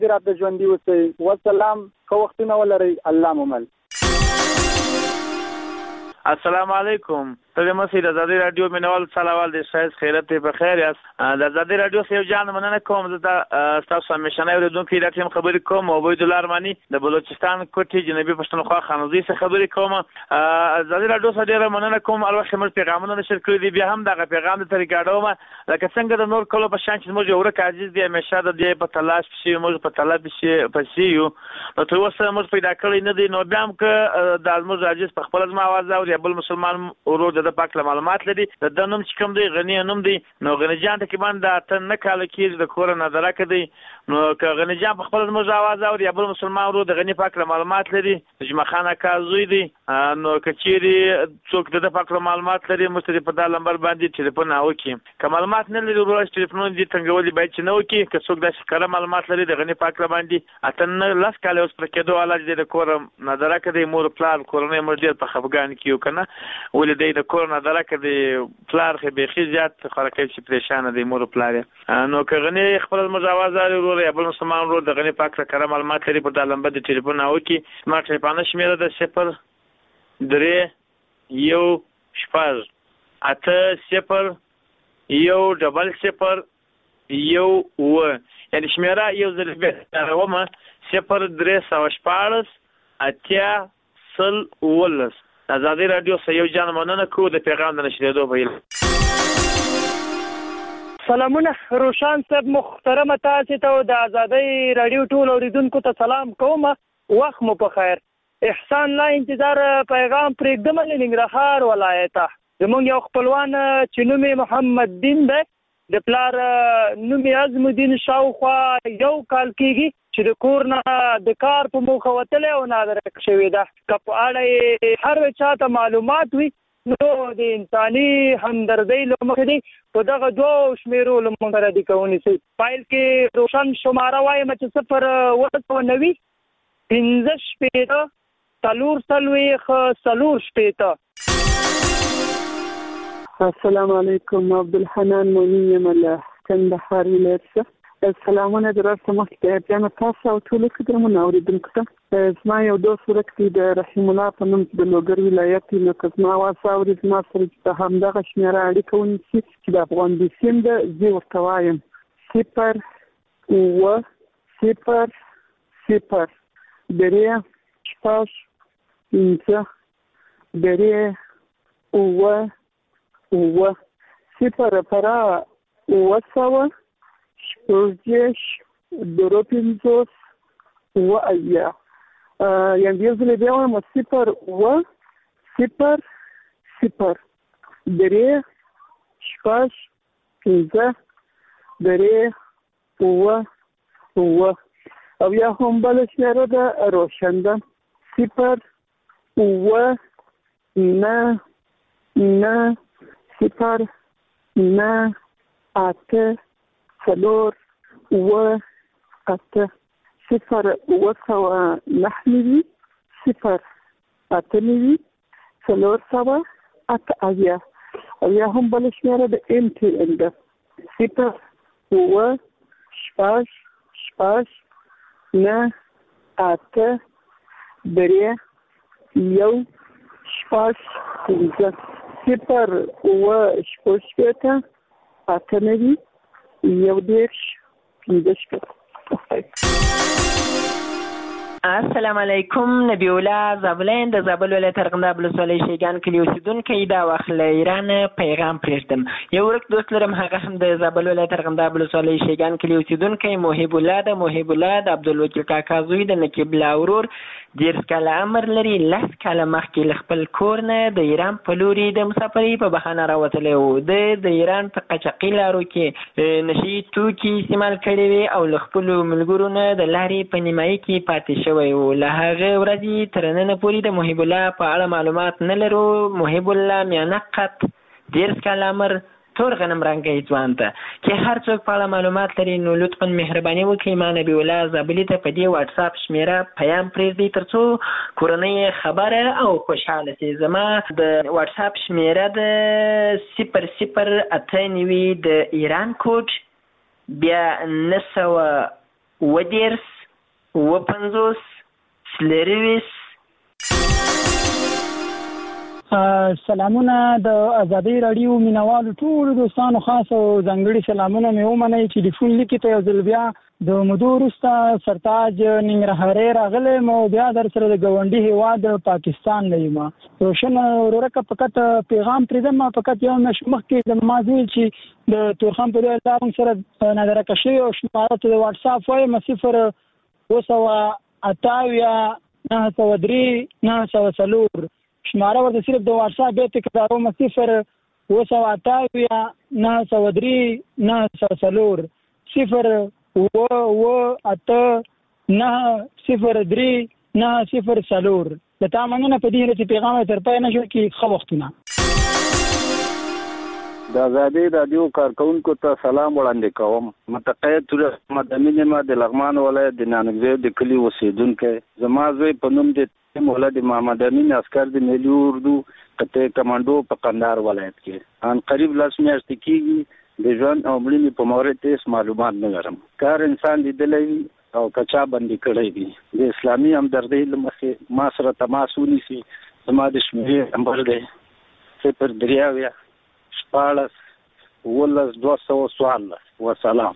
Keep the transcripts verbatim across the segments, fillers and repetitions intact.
راته ژوندي اوسئ. والسلام. ښه وختونه ولرئ. الله مو مل. السلام علیکم. ته مسئله د ازادي رادیو مینوال سلام د شایز خیرت په خیر یاست. د ازادي رادیو سیو جان مننه کوم. زه تاسو همیشنه اوریدونکو د ټیم خبرې کوم. عبید الله ارمانی د بلوچستان کوټي جنوبي پښتونخوا خانوزي څخه خبرې کوم. ازادي رادیو سره ډیره مننه کوم. البته موږ پیغامونه نشر کړی دي، بیا هم دغه پیغام د طریقاډو ما لکه څنګه د نور کلو په شان چې موږ یو ورک عزیز دی همیشه د دې په تلاش شي، موږ په طلب شي پسې یو نو تر اوسه موږ پیدا کړی نه دی. نو بیا هم که د موږ عزیز په خپل ځما आवाज او بل مسلمان ورور د پاک معلومات لري د دنوم چې کوم دی غنی نوم دی. نو غنی جان تقریبا د اتن نه کال کې د کور نه درکه دی. نو که غنی جان په خپل موږ आवाज او یا بل مسلمان ورور د غنی پاک معلومات لري جمع خانه کازوی دی. نو کچيري څوک د پاک معلومات لري مستری په دا نمبر باندې ټلیفون او کې که معلومات نه لري ورور ټلیفون دي څنګه باید چې نو کې که څوک د ښکاره معلومات لري د غنی پاک باندې اتن لاس کال اوس پر کېدو علاج د کور نه درکه دی. مور پلان کورنۍ مدیر په خفګان کې یو کنه ولې د کور نه درکه دی پلار خې به زیات خلک چې پریشان دي مور پلار. نو که غنی خپل مجاوز لري ورور یا بل مسلمان ورور د غنی پاک سره معلومات لري په د لمبه د ټلیفون او کې سمارټ ټلیفون شمیره د صفر درې یو شپږ اته صفر یو ډبل صفر یو و یعنی شمیره یو ځل به راومه صفر درې سو شپږ اتیا سل ولس. ازادي رادیو سیو جان مننه کو د پیغام د نشریدو په اله. سلامونه روشان صاحب محترم تاسو ته د ازادي رادیو ټول اوریدونکو ته سلام کوم. وخت مو په خیر. احسان لا انتظار پیغام پرېږدم له ننګرهار ولایته. زمونږ یو خپلوان چې نوم محمد دین دی د پلار نوم عزم الدین شاوخوا یو کال کېږي چې د کور نه د کار په موخه وتلی او نادرک شوې ده. که په اړه هر چا ته معلومات وي نو د انساني همدردۍ له مخې دی په دغه دوو شمېرو له موږ سره دي ونیسئ. فایل کې روشن شماره وایم چې صفر اوه سوه نوي پنځه شپېته څلور څلوېښت څلور شپېته. السلام علیکم. عبدالحنان مؤمن یم له کندهار ولایت څخه. سلامونه درته مخکې جان تاسو او ټول قدرمنو اوریدونکو ته. زما یو دوست ورک دی د رحیم الله په نوم د لوګر ولایت نو که زما आवाज اوري زما سره چې همدغه شمیره اړیکه ونیسي چې د افغان بیسیم ده زه ورته وایم صفر اوه صفر صفر درې شپږ پنځه درې اوه اوه صفر پرا اوه سوه شپږدېرش درې پنځوس اوه اویا. یعنې یو ځل بیا وایم صفر اوه صفر صفر درې شپږ پنځه درې اوه اوه. او یا هم بله شمیره ده روشن ده صفر اوه نه نه صفر نه اته څلور اوه اته صفر اوه سوه نهه نوي صفر اته نوي څلور سوه اته اویا. او یا هم بله شمیره د ام ټي ان ده صفر اوه شپږ شپږ نه اته درې یو شپږ پنځه صفر اوه شپږ شپېته اته نوي یو دېرش پنځه شپېته. السلام علیکم. نبی الله زابلین د زابل ولایت ارغنداب ولسوالۍ شیګان کلي اوسېدونکی دا وخت له ایران پیغام پرېږدم. یو ورک دوست لرم هغه هم د زابل ولایت ارغنداب ولسوالۍ شیګان کلي اوسېدونکی محب الله د محب الله د عبدالوکیل کاکا زوی د نقیب الله ورور دېرش کاله عمر لري. لس کاله مخکې له خپل کور نه د ایران په لوري د مسافرۍ په بهانه راوتلی و. د د ایران په قاچاقي لارو کې نشي توکي استعمال کړي وي او له خپلو ملګرو نه د لارې په نیمایي کې پاتې شوی و. له هغې ورځې تر ننه پورې د محب الله په اړه معلومات نه لرو. محب الله میانه قد دېرش کاله عمر تور غنم رنګی ځوان ته چې هر څوک په اړه معلومات لري نو لطفا مهرباني وکړئ ما نبی الله زابلي ته په دې واتساپ شمیره پیام پرېږدئ تر څو کورنۍ خبره او خوشحاله شي. زما د واتساپ شمیره د صفر صفر اته نوي د ایران کوډ بیا نه سوه اووه دېرش اووه پنځوس څلېرویشت. سلامونه د ازادۍ راډیو مینوالو ټولو دوستانو خاص او ځانګړي سلامونه مې ومنئ. ټلیفون لیکي ته یو ځل بیا د مودو وروسته سرتاج ننګرهارۍ راغلی م او بیا در سره د ګاونډي هېواد پاکستان نه یم. روشن ورورکه فقط پیغام پرېږدم، فقط یو میاشت مخکې د ما ویل چې د تورخم په ډول دا موږ سره نظرکه شوي او شماره ته د واټساپ وایم صفر اوه سوه اتاویا نهه سوه درې نهه سوه څلور. شماره ورته صرف د واټساپ بیا تکراروم صفر اوه سوه اتاویا نهه سوه درې نهه سوه څلور صفر اوه اوه اته نهه صفر درې نهه صفر څلور. د تا مننه په دې چې پیغام یې تر پای نه شو کې ښه وختونه. د ازادۍ راډیو کارکوونکو ته سلام وړاندې کوم. متقاعد تورس محمد امین یم د لغمان ولایت د نانګریو د کلي اوسېدونکی. زما زوی په نوم د مولا د محمد امین عسکر د ملي اردو قطعه کمانډو په قندهار ولایت کې ان قریب لس میاشتې کېږي. د ژوند او مړینې په مورد هېڅ معلومات نه لرم. کار انسان لیدلی وي او کچا بندي کړی وي. د اسلامي همدردۍ له مخې ما سره تماس ونیسي. زما د شمېرې نمبر دی صفر درې اویا شپاړس اوولس دوه سوه څوارلس. وسلام.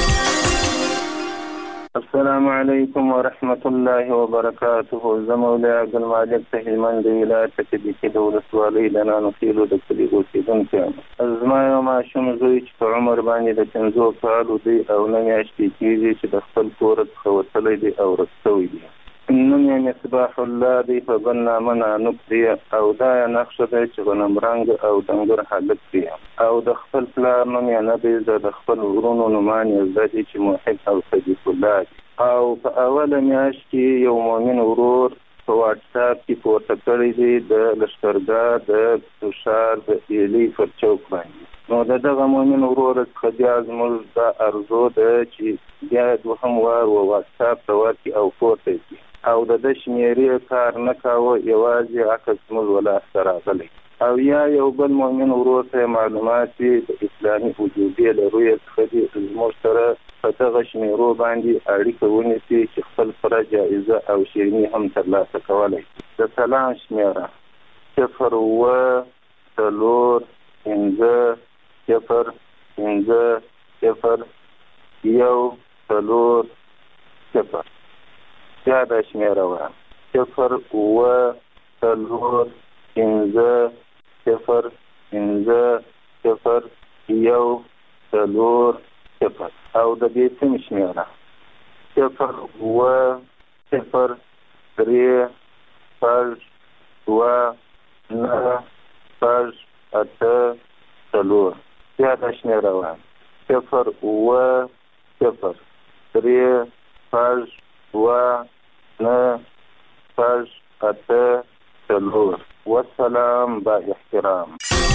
السلام علیکم ورحمت الله وبرکاته. زه مولی عبدالمالک د هلمند ولایت کې د کلي ولسوالۍ د نانو خیلو د کلي اوسېدونکی یم. زما یو ماشوم زوی چې په عمر باندې د پنځو کالو دی او نه میاشتې کېږي چې د خپل کوره څخه وتلی دی او ورک شوی دی. نوم یې مصباح الله دی، په بل نامه نانوک دی او دا یې نقشه دی چې غنم رنګ او ډنګر هلک دی او د خپل پلار نوم یې نه دی زده. د خپل ورونو نومان یې زده دي چې محب او صدیق الله دی. او په اوله میاشت کې یو مؤمن ورور په واټساپ کې پورته کړی دی د لښکرګاه د تشار د ایلي پر چوک باندې. نو د دغه مؤمن ورور څخه بیا زموږ دا ارزو ده چې بیا دوهم وار و واټساپ ته ورکړي او پورته کړي او د ده شمېرې کار نه کاوه، یوازې عکس زموږ ولاس ته راغلی. او یا یو بل مؤمن ورور ته معلومات وي د اسلامي وجودي له رویې څخه دي زموږ سره په دغه شمېرو باندې اړیکه ونیسي چې خپل سره جایزه او شیریني هم ترلاسه کولی. د سلام شمېره صفر اووه څلور پنځه صفر پنځه صفر یو څلور صفر. بیا دا شمېره وه صفر اووه څلور پنځه صفر پنځه صفر یو څلور صفر. او د دې سیم شمېره صفر اووه صفر درې شپږ دوه نهه شپږ اته څلور. بیا دا شمېره وه صفر اووه صفر درې شپږ دوه نهه شپږ اته څلور. والسلام با احترام.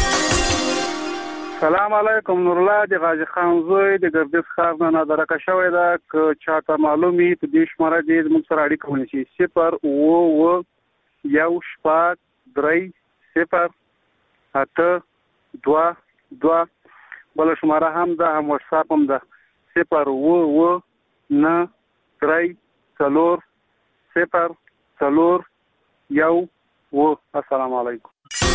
سلام علیکم. نورالله د غازي خان زوی د ګردیز ښار نه نادرکه شوی ده. که چاته معلوم وي په دې شماره دې زموږ سره اړیکه ونیسي صفر اووه اووه یو شپږ درې صفر اته دوه دوه. بله شماره هم ده، هم واټساپ هم ده صفر اووه اووه نهه درې څلور صفر څلور یو اووه. السلام علیکم.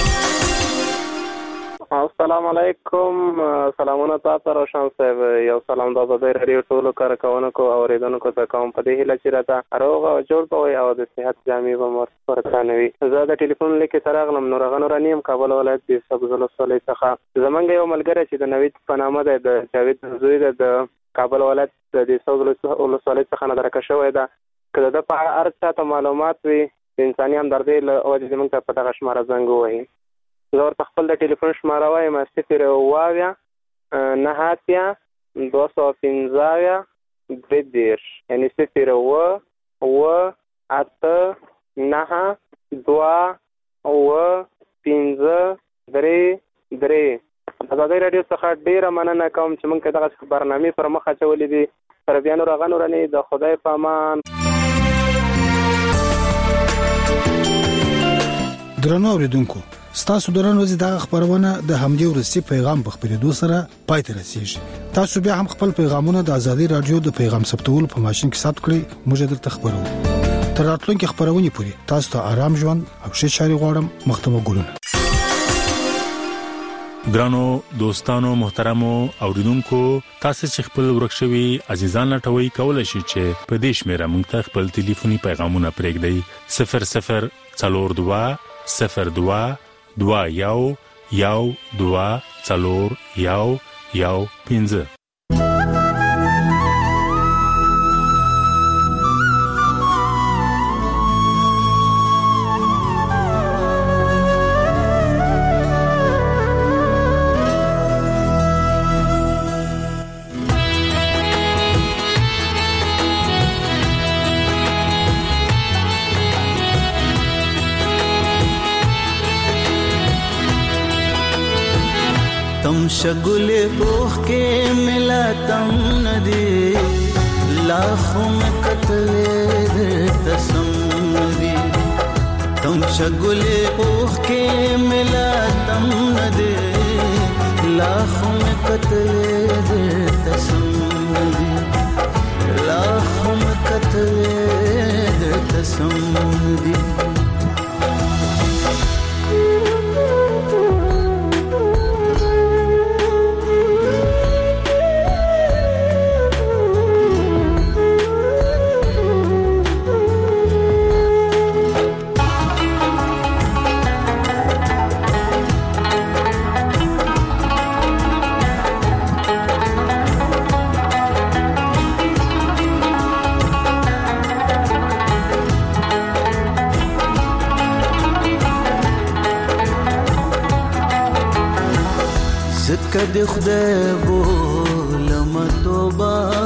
السلام علیکم. سلامونه تاسو روشن صاحب. یو سلام د ازادۍ راډیو ټولو کارکوونکو او اورېدونکو ته کوم په دې هیله چې راته روغ او جوړ به وئ او د صحت جامې به مو ورته نه وي. زه د ټلیفون لیکې ته راغلم. نور هغه نوراني یم، کابل ولایت د سبز ولسوالۍ څخه. زمونږ یو ملګری چې د نوید په نامه دی، د جاوید زوی دی، د کابل ولایت د سبز ولسوالۍ څخه نادرکه شوی ده. که د ده په اړه هر چاته معلومات وي د انساني همدردۍ له وجې زموږ ته په دغه شماره زنګ ووهي. زه ورته خپل د ټلیفون شماره وایم صفر اووه اویا نهه اتیا دوه سوه پنځه اویا درې دېرش، یعنې صفر اووه اووه اته نهه دوه اووه پنځه درې درې. ازادۍ راډیو څخه ډېره مننه کوم چې موږ ته دغسې برنامې پر مخ اچولې دي. پر بیا نور هغه نورانې د خدای په امان. ګرانو اوریدونکو ستاسو درن وزي دغه خبرونه د همدې ورسي پیغام په خبرېدو سره پای ته رسیږي. تاسو بیا هم خپل پیغامونه د ازادي رادیو د پیغام ثبتولو په ماشين کې ثبت کړئ. موږ درته خبرو تر راتلونکي خبرونه پورې تاسو ته آرام ژوند او ښه چاري غواړم. مختمه ګلونه. ګرانو دوستانو محترمو اوریدونکو تاسو چې خپل ورکشوي عزیزان لټوي کولای شئ چې په دې شمیره موږ ته خپل ټلیفوني پیغامونه پرېږدئ صفر صفر څلور دوه صفر دوه دوه یو یو دوه څلور یو یو پنځه. तम शगुले बोख के मिला तम नदी लाखों में कतले दे तसम्मदी. तम शगुले बोख के मिला तम नदी लाखों में कतले दे तसम्मदी. लाखों में कतले दे तसम्मदी. कद खुदा बोलम तोबा